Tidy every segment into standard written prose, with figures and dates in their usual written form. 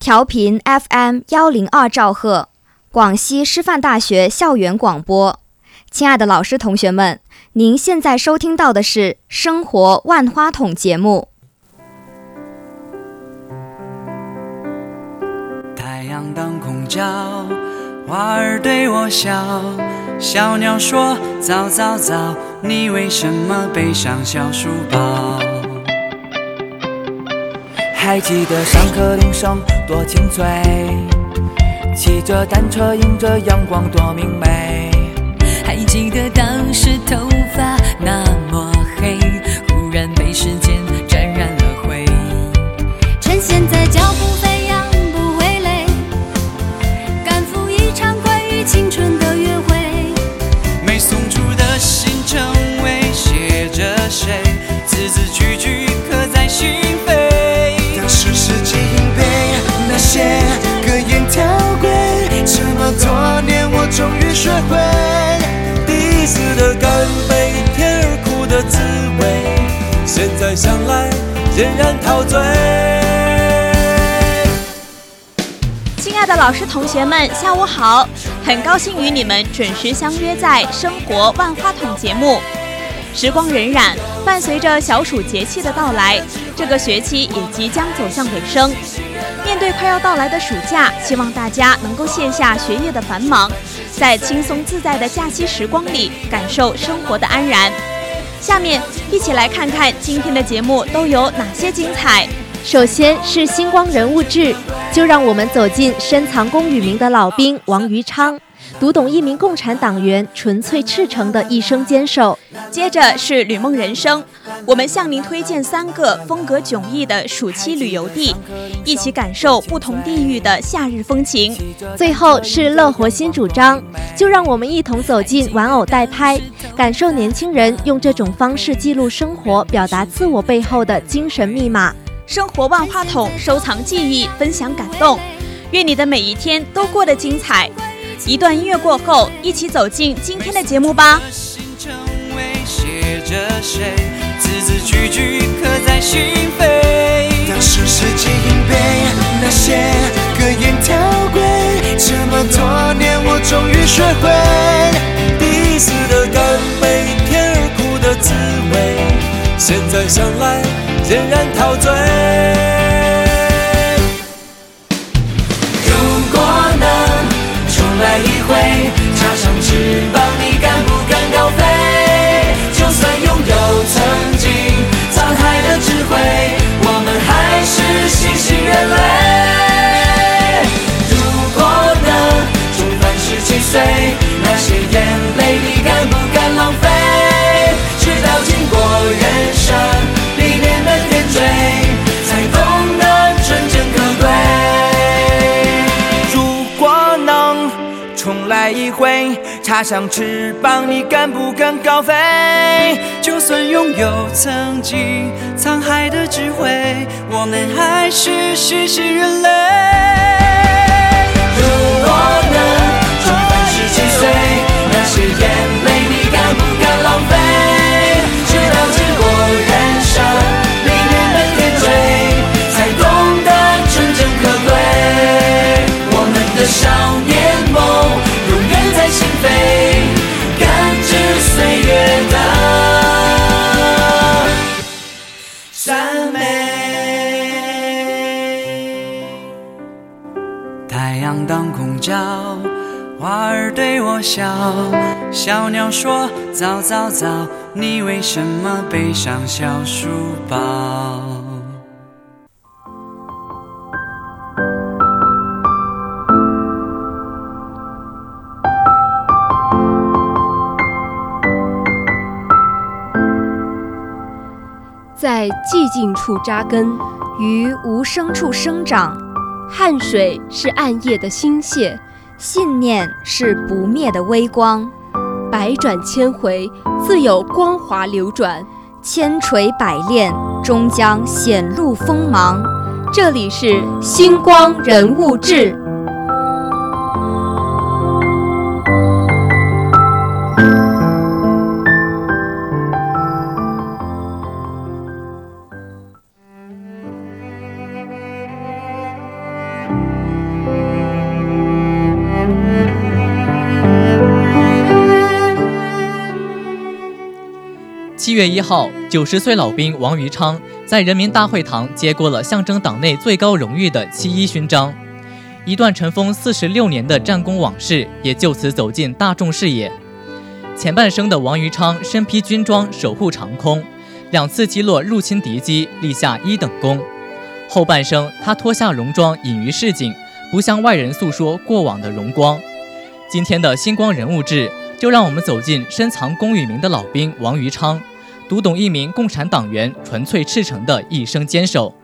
调频 FM102兆赫，广西师范大学校园广播。亲爱的老师同学们，您现在收听到的是生活万花筒节目。 太阳当空照，花儿对我笑，小鸟说早早早，你为什么背上小书包？ 还记得上课铃声多清脆，骑着单车迎着阳光多明媚。 还记得当时头发那么黑，忽然被时间沾染了灰。趁现在脚步飞扬不会累，赶赴一场关于青春的约会。 没送出的信成为写着谁，字字句句刻在心扉。 当时世纪硬背那些格言条规，这么多年我终于学会第一次的干杯，甜而苦的滋味，现在想来仍然陶醉。 亲爱的老师同学们，下午好！很高兴与你们准时相约在生活万花筒节目。时光荏苒，伴随着小暑节气的到来，这个学期也即将走向尾声。面对快要到来的暑假，希望大家能够卸下学业的繁忙，在轻松自在的假期时光里感受生活的安然。下面一起来看看今天的节目都有哪些精彩。 首先是星光人物志，就让我们走进深藏功与名的老兵王于昌，读懂一名共产党员纯粹赤诚的一生坚守。 接着是旅梦人生，我们向您推荐3个风格迥异的暑期旅游地，一起感受不同地域的夏日风情。 最后是乐活新主张，就让我们一同走进玩偶代拍，感受年轻人用这种方式记录生活、表达自我背后的精神密码。 生活万花筒，收藏记忆，分享感动，愿你的每一天都过得精彩。一段音乐过后，一起走进今天的节目吧。 写着谁，字字句句刻在心扉。 当时世纪硬背那些格言条规，这么多年我终于学会第一次的干杯，甜而苦的滋味，现在想来仍然陶醉。如果能重来一回，插上翅膀，你敢不敢高飞？就算拥有曾经沧海的智慧，我们还是新兴人类。如果能重返17岁，那些眼泪你敢不敢浪费？直到经过人生历练的点缀，才懂得纯真可贵。如果能重来一回，插上翅膀，你敢不敢高飞？就算拥有曾经沧海的智慧，我们还是新兴人类。如果能重返17岁，那些眼泪你敢不敢浪费？直到经过人生历练的点缀，才懂得纯真可贵。我们的少年梦永远在心扉，感知岁月的赞美。 太阳当空照，花儿对我笑，小鸟说早早早，你为什么背上小书包？ 在寂静处扎根， 于无声处生长。 汗水是暗夜的星屑， 信念是不灭的微光。 百转千回，自有光华流转； 千锤百炼，终将显露锋芒。 这里是星光人物志。 7月1号，90岁老兵王于昌在人民大会堂接过了象征党内最高荣誉的7一勋章，一段尘封46年的战功往事也就此走进大众视野。前半生的王于昌身披军装守护长空，2次击落入侵敌机，立下1等功。后半生他脱下戎装隐于市井，不向外人诉说过往的荣光。今天的星光人物志就让我们走进深藏功与名的老兵王于昌，读懂一名共产党员纯粹赤诚的一生坚守。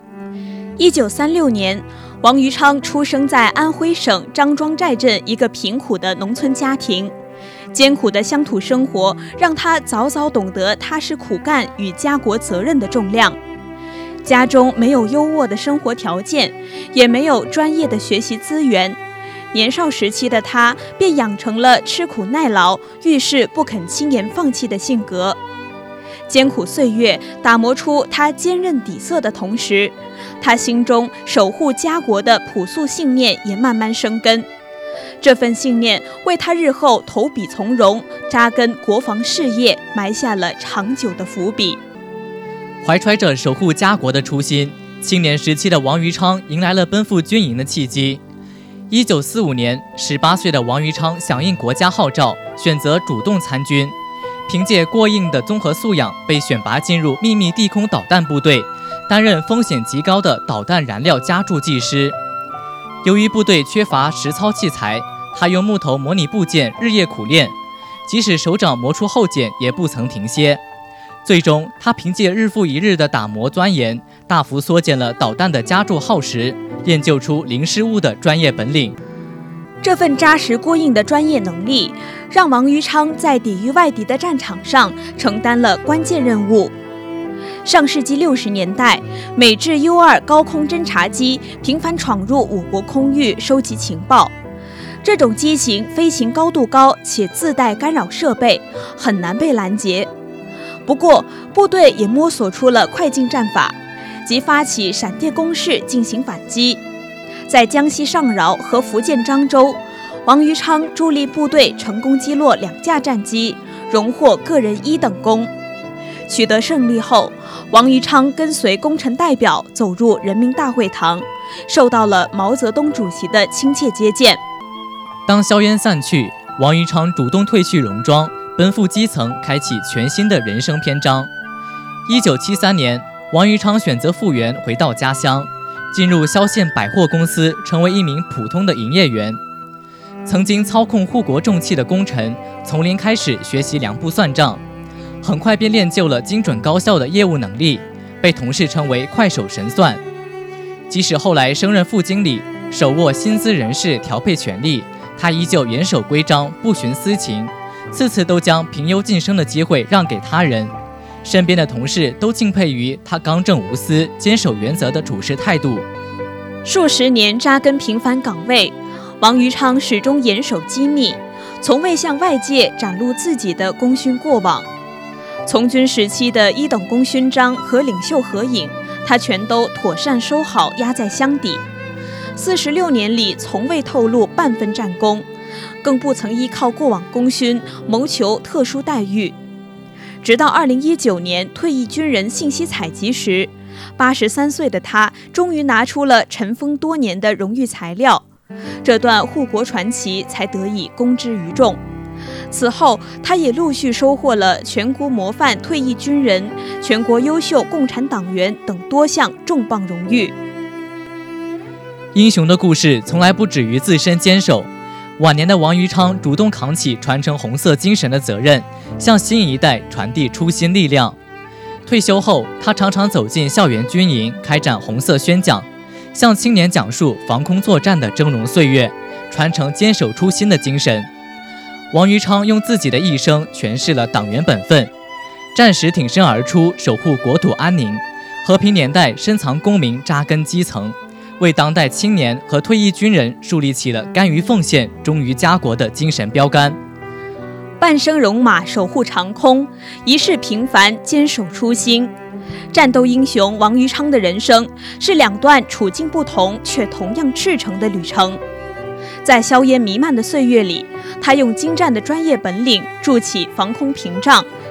1936年，王于昌出生在安徽省张庄寨镇一个贫苦的农村家庭。艰苦的乡土生活让他早早懂得踏实苦干与家国责任的重量。家中没有优渥的生活条件，也没有专业的学习资源，年少时期的他便养成了吃苦耐劳、遇事不肯轻言放弃的性格。艰苦岁月打磨出他坚韧底色的同时，他心中守护家国的朴素信念也慢慢生根。这份信念为他日后投笔从戎、扎根国防事业埋下了长久的伏笔。 怀揣着守护家国的初心，青年时期的王于昌迎来了奔赴军营的契机。1945年，18岁的王于昌响应国家号召，选择主动参军，凭借过硬的综合素养，被选拔进入秘密地空导弹部队，担任风险极高的导弹燃料加注技师。由于部队缺乏实操器材，他用木头模拟部件日夜苦练，即使手掌磨出厚茧也不曾停歇。最终他凭借日复一日的打磨钻研，大幅缩减了导弹的加注耗时，练就出零失误的专业本领。 这份扎实过硬的专业能力，让王于昌在抵御外敌的战场上承担了关键任务。上世纪60年代，美制 U-2 高空侦察机频繁闯入我国空域收集情报。这种机型飞行高度高且自带干扰设备，很难被拦截。不过，部队也摸索出了快进战法，即发起闪电攻势进行反击。在江西上饶和福建漳州，王于昌助力部队成功击落2架战机，荣获个人1等功。取得胜利后，王于昌跟随功臣代表走入人民大会堂，受到了毛泽东主席的亲切接见。 当硝烟散去，王于昌主动褪去戎装，奔赴基层，开启全新的人生篇章。1973年，王于昌选择复员，回到家乡，进入萧县百货公司，成为一名普通的营业员。曾经操控护国重器的功臣，从零开始学习2步算账，很快便练就了精准高效的业务能力，被同事称为快手神算。即使后来升任副经理，手握薪资人事调配权力，他依旧严守规章，不徇私情，次次都将评优晋升的机会让给他人。身边的同事都敬佩于他刚正无私、坚守原则的处事态度。 数十年扎根平凡岗位，王于昌始终严守机密，从未向外界展露自己的功勋过往。从军时期的1等功勋章和领袖合影，他全都妥善收好，压在箱底。46年里从未透露半分战功，更不曾依靠过往功勋谋求特殊待遇。直到2019年退役军人信息采集时，83岁的他终于拿出了尘封多年的荣誉材料，这段护国传奇才得以公之于众。此后，他也陆续收获了全国模范退役军人、全国优秀共产党员等多项重磅荣誉。 英雄的故事从来不止于自身坚守，晚年的王于昌主动扛起传承红色精神的责任，向新一代传递初心力量。退休后，他常常走进校园军营，开展红色宣讲，向青年讲述防空作战的峥嵘岁月，传承坚守初心的精神。王于昌用自己的一生诠释了党员本分，战时挺身而出，守护国土安宁；和平年代深藏功名，扎根基层，为当代青年和退役军人树立起了甘于奉献、忠于家国的精神标杆。 半生戎马守护长空，一世平凡坚守初心。战斗英雄王于昌的人生是2段处境不同却同样赤诚的旅程。在硝烟弥漫的岁月里，他用精湛的专业本领筑起防空屏障，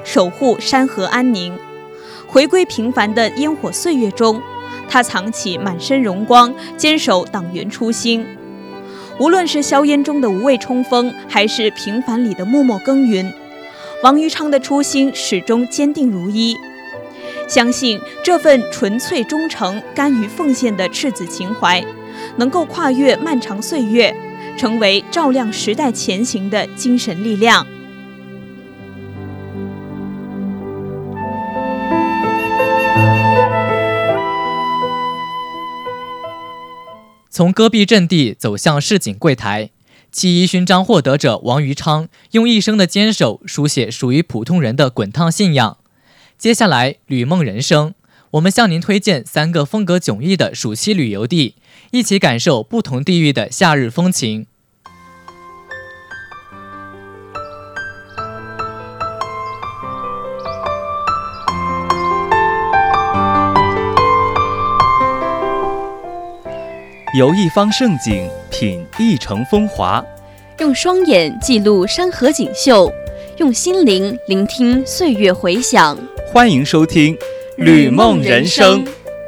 守护山河安宁。回归平凡的烟火岁月中，他藏起满身荣光，坚守党员初心。无论是硝烟中的无畏冲锋，还是平凡里的默默耕耘，王于昌的初心始终坚定如一。相信这份纯粹忠诚、甘于奉献的赤子情怀，能够跨越漫长岁月，成为照亮时代前行的精神力量。 从戈壁阵地走向市井柜台，七一勋章获得者王于昌用一生的坚守书写属于普通人的滚烫信仰。接下来，旅梦人生，我们向您推荐3个风格迥异的暑期旅游地，一起感受不同地域的夏日风情。 游一方盛景，品一城风华， 用双眼记录山河锦绣，用心灵聆听岁月回响。 欢迎收听《旅梦人生》。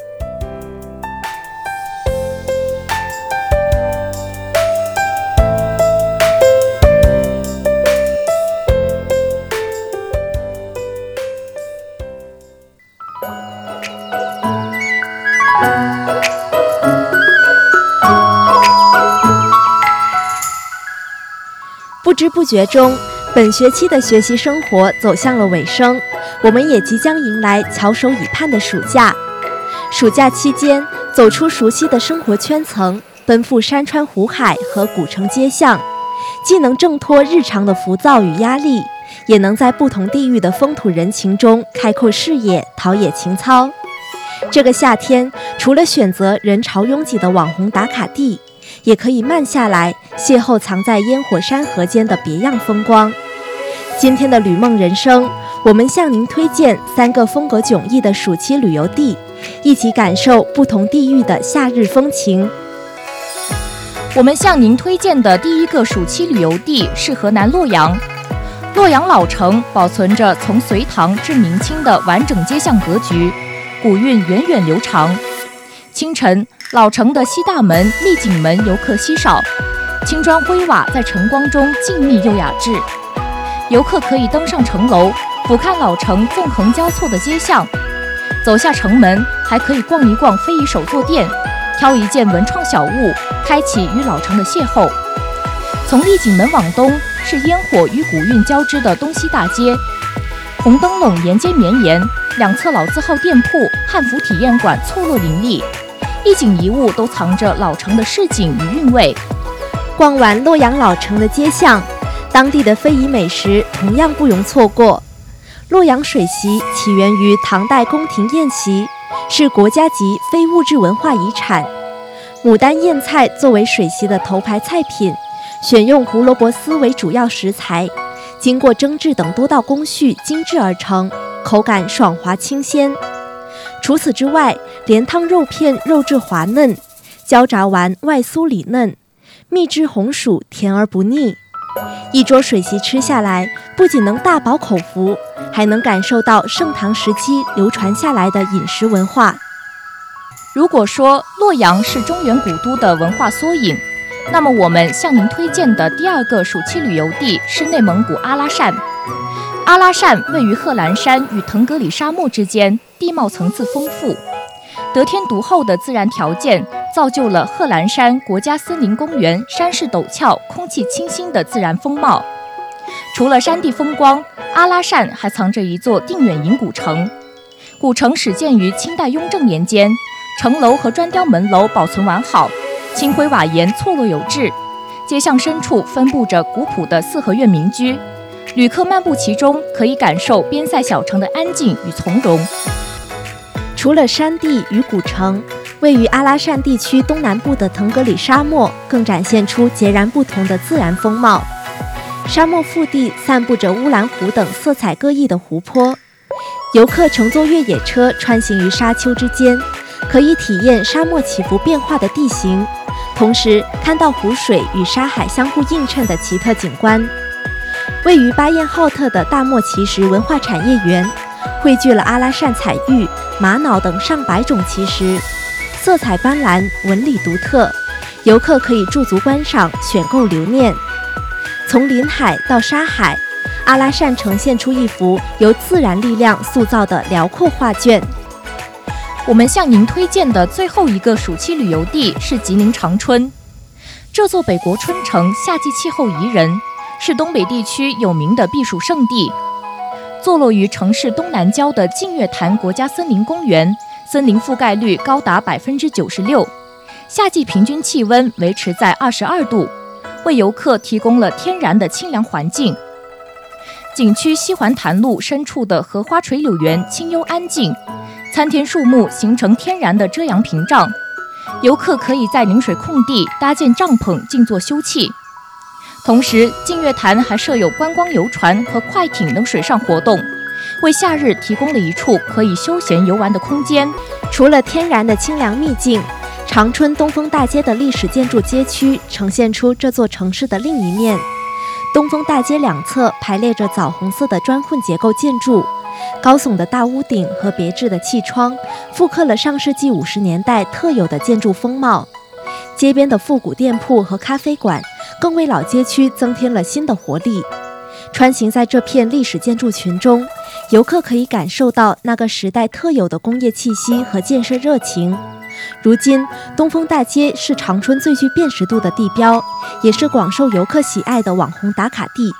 不知不觉中，本学期的学习生活走向了尾声，我们也即将迎来翘首以盼的暑假。暑假期间，走出熟悉的生活圈层，奔赴山川湖海和古城街巷，既能挣脱日常的浮躁与压力，也能在不同地域的风土人情中开阔视野，陶冶情操。这个夏天，除了选择人潮拥挤的网红打卡地，也可以慢下来，邂逅藏在烟火山河间的别样风光。今天的旅梦人生，我们向您推荐3个风格迥异的暑期旅游地，一起感受不同地域的夏日风情。 我们向您推荐的第一个暑期旅游地是河南洛阳。洛阳老城保存着从隋唐至明清的完整街巷格局，古韵源远流长。清晨，老城的西大门、丽景门游客稀少，青砖灰瓦在晨光中静谧又雅致。游客可以登上城楼，俯瞰老城纵横交错的街巷；走下城门，还可以逛一逛非遗手作店，挑一件文创小物，开启与老城的邂逅。从丽景门往东是烟火与古韵交织的东西大街，红灯笼沿街绵延，两侧老字号店铺、汉服体验馆错落林立，一景一物都藏着老城的市井与韵味。 逛完洛阳老城的街巷，当地的非遗美食同样不容错过。洛阳水席起源于唐代宫廷宴席，是国家级非物质文化遗产。牡丹燕菜作为水席的头牌菜品，选用胡萝卜丝为主要食材，经过蒸制等多道工序精制而成，口感爽滑清鲜。除此之外，莲汤肉片肉质滑嫩，焦炸丸外酥里嫩，秘制红薯甜而不腻。一桌水席吃下来，不仅能大饱口福，还能感受到盛唐时期流传下来的饮食文化。 如果说洛阳是中原古都的文化缩影，那么我们向您推荐的第2个暑期旅游地是内蒙古阿拉善。阿拉善位于贺兰山与腾格里沙漠之间，地貌层次丰富，得天独厚的自然条件造就了贺兰山国家森林公园山势陡峭、空气清新的自然风貌。除了山地风光，阿拉善还藏着一座定远营古城。古城始建于清代雍正年间，城楼和砖雕门楼保存完好，青灰瓦檐错落有致，街巷深处分布着古朴的四合院民居。旅客漫步其中，可以感受边塞小城的安静与从容。 除了山地与古城，位于阿拉善地区东南部的腾格里沙漠更展现出截然不同的自然风貌。沙漠腹地散布着乌兰湖等色彩各异的湖泊，游客乘坐越野车穿行于沙丘之间，可以体验沙漠起伏变化的地形，同时看到湖水与沙海相互映衬的奇特景观。 位于巴彦浩特的大莫奇石文化产业园，汇聚了阿拉善彩玉、玛瑙等上百种奇石，色彩斑斓，纹理独特，游客可以驻足观赏，选购留念。从林海到沙海，阿拉善呈现出一幅由自然力量塑造的辽阔画卷。 我们向您推荐的最后一个暑期旅游地是吉林长春。这座北国春城夏季气候宜人，是东北地区有名的避暑胜地。坐落于城市东南郊的净月潭国家森林公园，森林覆盖率高达96%，夏季平均气温维持在22度，为游客提供了天然的清凉环境。景区西环潭路深处的荷花垂柳园清幽安静，参天树木形成天然的遮阳屏障，游客可以在临水空地搭建帐篷静坐休憩。同时，净月潭还设有观光游船和快艇等水上活动，为夏日提供了一处可以休闲游玩的空间。 除了天然的清凉秘境，长春东风大街的历史建筑街区呈现出这座城市的另一面。东风大街两侧排列着枣红色的砖混结构建筑，高耸的大屋顶和别致的气窗复刻了上世纪50年代特有的建筑风貌。街边的复古店铺和咖啡馆更为老街区增添了新的活力。穿行在这片历史建筑群中，游客可以感受到那个时代特有的工业气息和建设热情。如今，东风大街是长春最具辨识度的地标，也是广受游客喜爱的网红打卡地。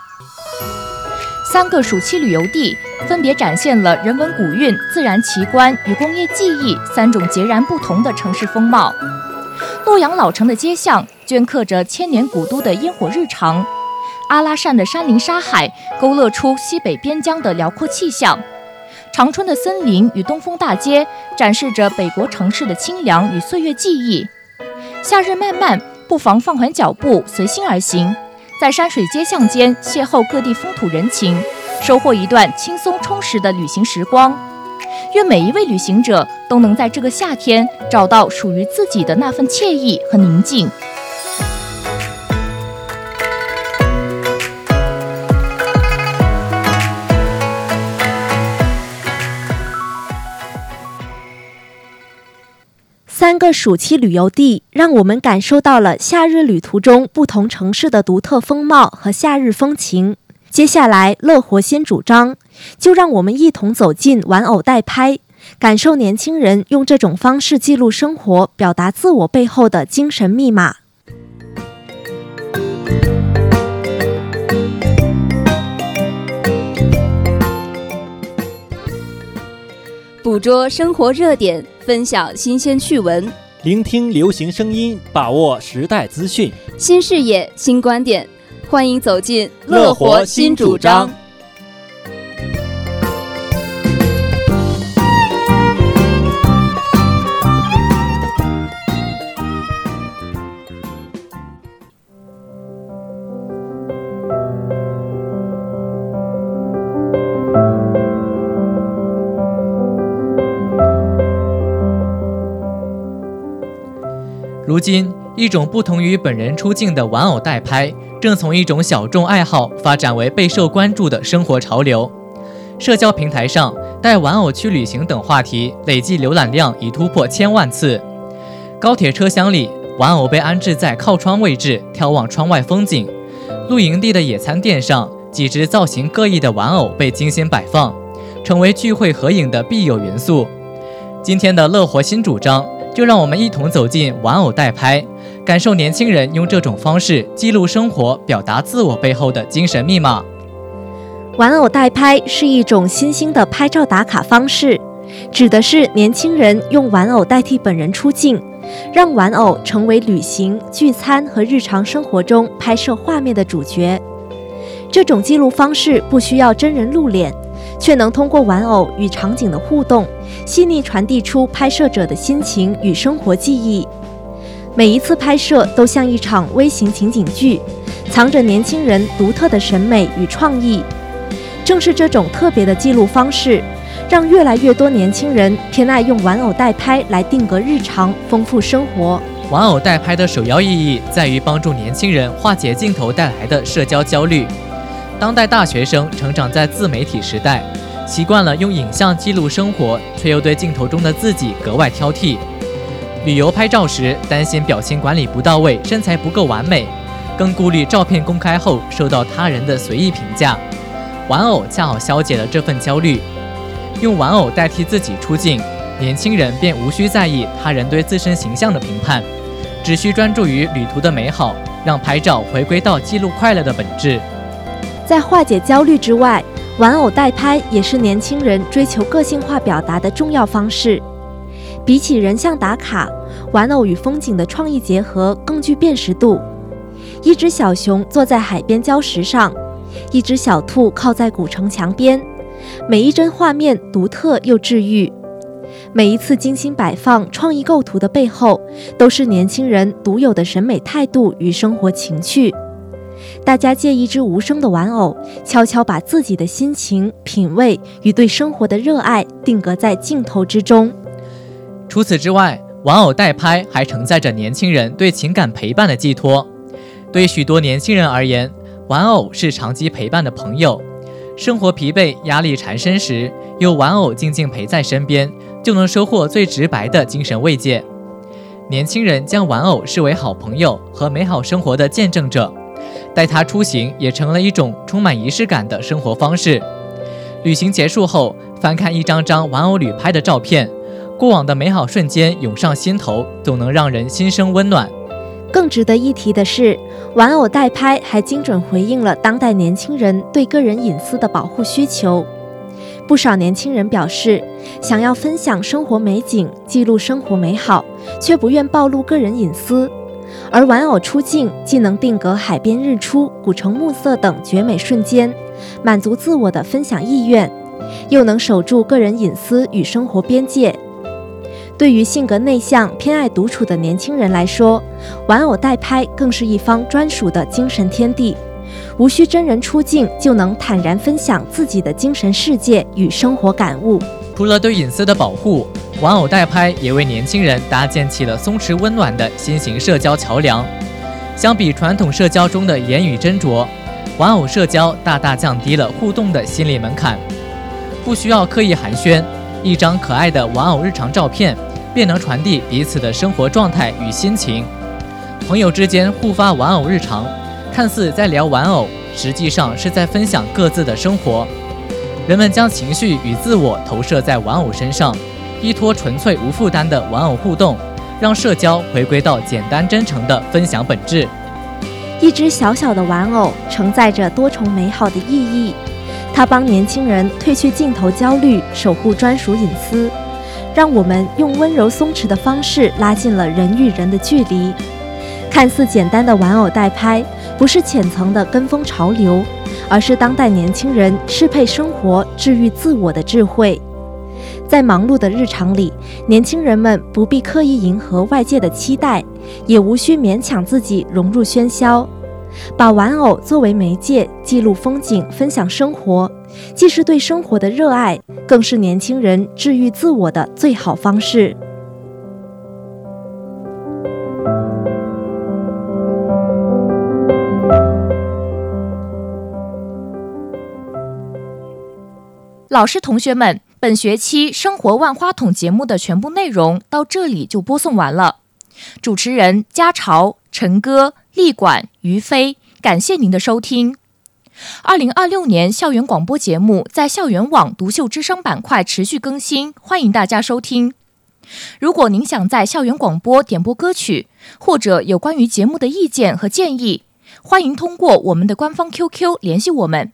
3个暑期旅游地分别展现了人文古韵、自然奇观与工业技艺3种截然不同的城市风貌。洛阳老城的街巷镌刻着千年古都的烟火日常，阿拉善的山林沙海勾勒出西北边疆的辽阔气象，长春的森林与东风大街展示着北国城市的清凉与岁月记忆。夏日漫漫，不妨放缓脚步，随心而行，在山水街巷间邂逅各地风土人情，收获一段轻松充实的旅行时光。愿每一位旅行者都能在这个夏天找到属于自己的那份惬意和宁静。 3个暑期旅游地让我们感受到了夏日旅途中不同城市的独特风貌和夏日风情。接下来，乐活新主张，就让我们一同走进玩偶代拍，感受年轻人用这种方式记录生活、表达自我背后的精神密码。 捕捉生活热点，分享新鲜趣闻， 聆听流行声音，把握时代资讯， 新视野，新观点，欢迎走进乐活新主张。 如今，一种不同于本人出镜的玩偶代拍，正从一种小众爱好发展为备受关注的生活潮流。社交平台上，带玩偶去旅行等话题累计浏览量已突破1000万次。高铁车厢里，玩偶被安置在靠窗位置，眺望窗外风景。露营地的野餐垫上，几只造型各异的玩偶被精心摆放，成为聚会合影的必有元素。今天的乐活新主张，就让我们一同走进玩偶代拍，感受年轻人用这种方式记录生活、表达自我背后的精神密码。 玩偶代拍是一种新兴的拍照打卡方式，指的是年轻人用玩偶代替本人出镜，让玩偶成为旅行、聚餐和日常生活中拍摄画面的主角。这种记录方式不需要真人露脸，却能通过玩偶与场景的互动，细腻传递出拍摄者的心情与生活记忆。每一次拍摄都像一场微型情景剧，藏着年轻人独特的审美与创意。正是这种特别的记录方式，让越来越多年轻人偏爱用玩偶代拍来定格日常，丰富生活。 玩偶代拍的首要意义在于帮助年轻人化解镜头带来的社交焦虑。 当代大学生成长在自媒体时代，习惯了用影像记录生活，却又对镜头中的自己格外挑剔。旅游拍照时担心表情管理不到位，身材不够完美，更顾虑照片公开后受到他人的随意评价。玩偶恰好消解了这份焦虑，用玩偶代替自己出镜，年轻人便无需在意他人对自身形象的评判，只需专注于旅途的美好，让拍照回归到记录快乐的本质。 在化解焦虑之外，玩偶代拍也是年轻人追求个性化表达的重要方式。比起人像打卡，玩偶与风景的创意结合更具辨识度。一只小熊坐在海边礁石上，一只小兔靠在古城墙边，每一帧画面独特又治愈。每一次精心摆放、创意构图的背后，都是年轻人独有的审美态度与生活情趣。大家借一只无声的玩偶，悄悄把自己的心情、品味与对生活的热爱定格在镜头之中。 除此之外，玩偶代拍还承载着年轻人对情感陪伴的寄托。对许多年轻人而言，玩偶是长期陪伴的朋友。生活疲惫、压力缠身时，有玩偶静静陪在身边，就能收获最直白的精神慰藉。年轻人将玩偶视为好朋友和美好生活的见证者，带它出行也成了一种充满仪式感的生活方式。旅行结束后，翻看一张张玩偶旅拍的照片，过往的美好瞬间涌上心头，总能让人心生温暖。 更值得一提的是，玩偶代拍还精准回应了当代年轻人对个人隐私的保护需求。不少年轻人表示，想要分享生活美景，记录生活美好，却不愿暴露个人隐私。而玩偶出镜，既能定格海边日出、古城暮色等绝美瞬间，满足自我的分享意愿，又能守住个人隐私与生活边界。对于性格内向、偏爱独处的年轻人来说，玩偶代拍更是一方专属的精神天地，无需真人出镜就能坦然分享自己的精神世界与生活感悟。 除了对隐私的保护，玩偶代拍也为年轻人搭建起了松弛温暖的新型社交桥梁。相比传统社交中的言语斟酌，玩偶社交大大降低了互动的心理门槛，不需要刻意寒暄，一张可爱的玩偶日常照片便能传递彼此的生活状态与心情。朋友之间互发玩偶日常，看似在聊玩偶，实际上是在分享各自的生活。人们将情绪与自我投射在玩偶身上，依托纯粹无负担的玩偶互动，让社交回归到简单真诚的分享本质。 一只小小的玩偶承载着多重美好的意义，它帮年轻人褪去镜头焦虑，守护专属隐私，让我们用温柔松弛的方式拉近了人与人的距离。看似简单的玩偶代拍，不是浅层的跟风潮流，而是当代年轻人适配生活、治愈自我的智慧。在忙碌的日常里，年轻人们不必刻意迎合外界的期待，也无需勉强自己融入喧嚣。把玩偶作为媒介，记录风景，分享生活，既是对生活的热爱，更是年轻人治愈自我的最好方式。 老师同学们，本学期生活万花筒节目的全部内容到这里就播送完了。主持人嘉潮、陈歌、立管、于飞，感谢您的收听。2026年校园广播节目在校园网独秀之声板块持续更新，欢迎大家收听。如果您想在校园广播点播歌曲，或者有关于节目的意见和建议，欢迎通过我们的官方 QQ 联系我们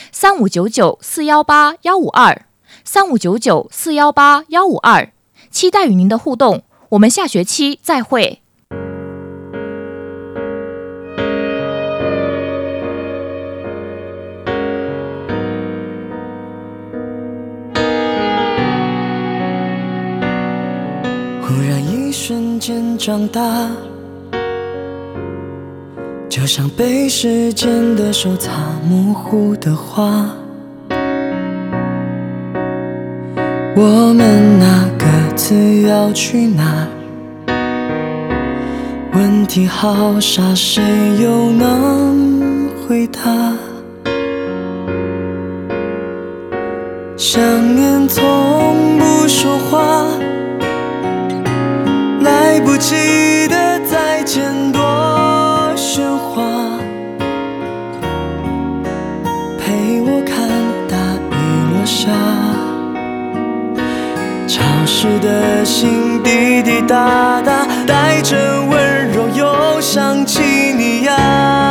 3599-418-152，3599-418-152，期待与您的互动。我们下学期再会。 忽然一瞬间长大，就像被时间的手擦模糊的画。我们那各自要去哪？问题好傻，谁又能回答？ 想念从不说话，来不及的再见多喧哗，陪我看大雨落下，潮湿的心滴滴答答，带着温柔又想起你呀。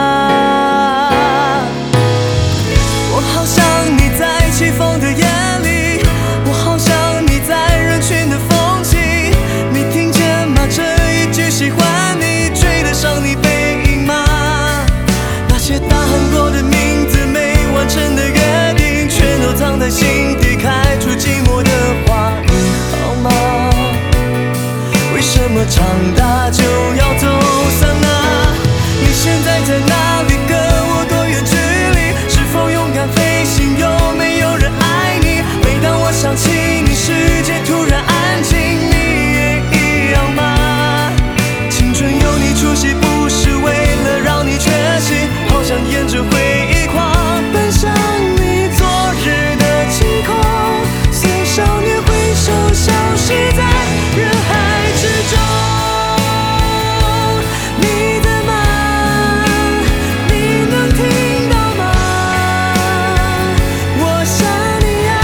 我好想你在起风的夜里，我好想你在人群的缝隙，你听见吗？这一句喜欢你追得上你背影吗？那些大喊过的名字，没完成的约定，全都藏在心底，开出寂寞的花。你好吗？为什么长大就要走散啊？你现在在哪里？跟我多远距离？是否勇敢飞行？有没有人爱你？每当我想起你，世界突然安静，你也一样吗？青春有你出席，不是为了让你缺席，好想沿着回忆狂奔向你昨日的晴空，随少年挥手消失在人海之中。你在吗？你能听到吗？我想你呀。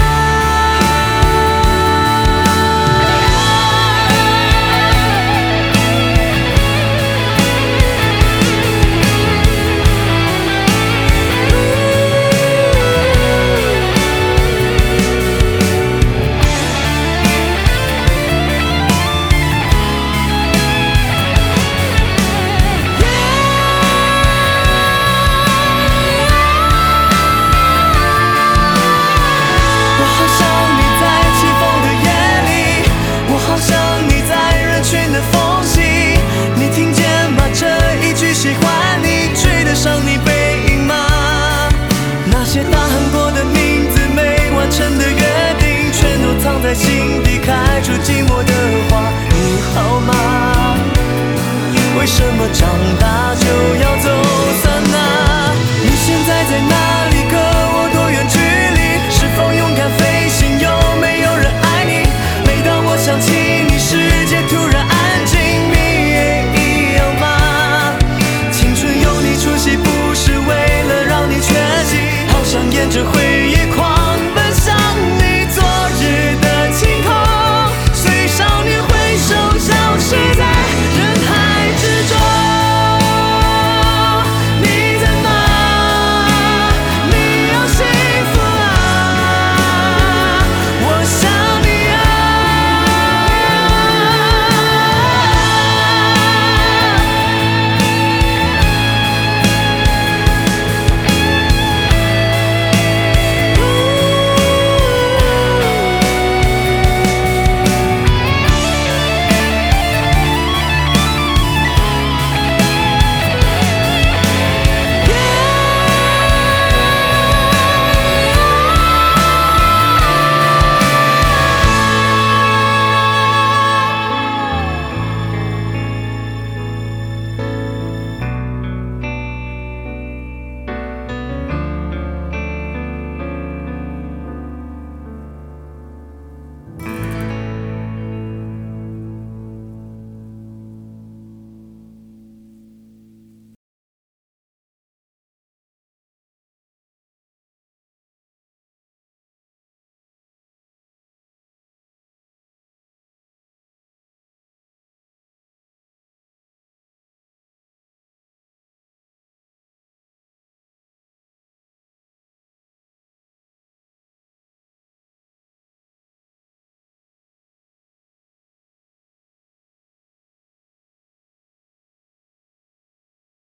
我好想你在起风的夜里，我好想你在人群的缝隙，你听见吗？这一句喜欢你追得上你背影吗？那些大喊过的名字，没完成的约定，全都藏在心底，开出寂寞的花。你好吗？为什么长大就要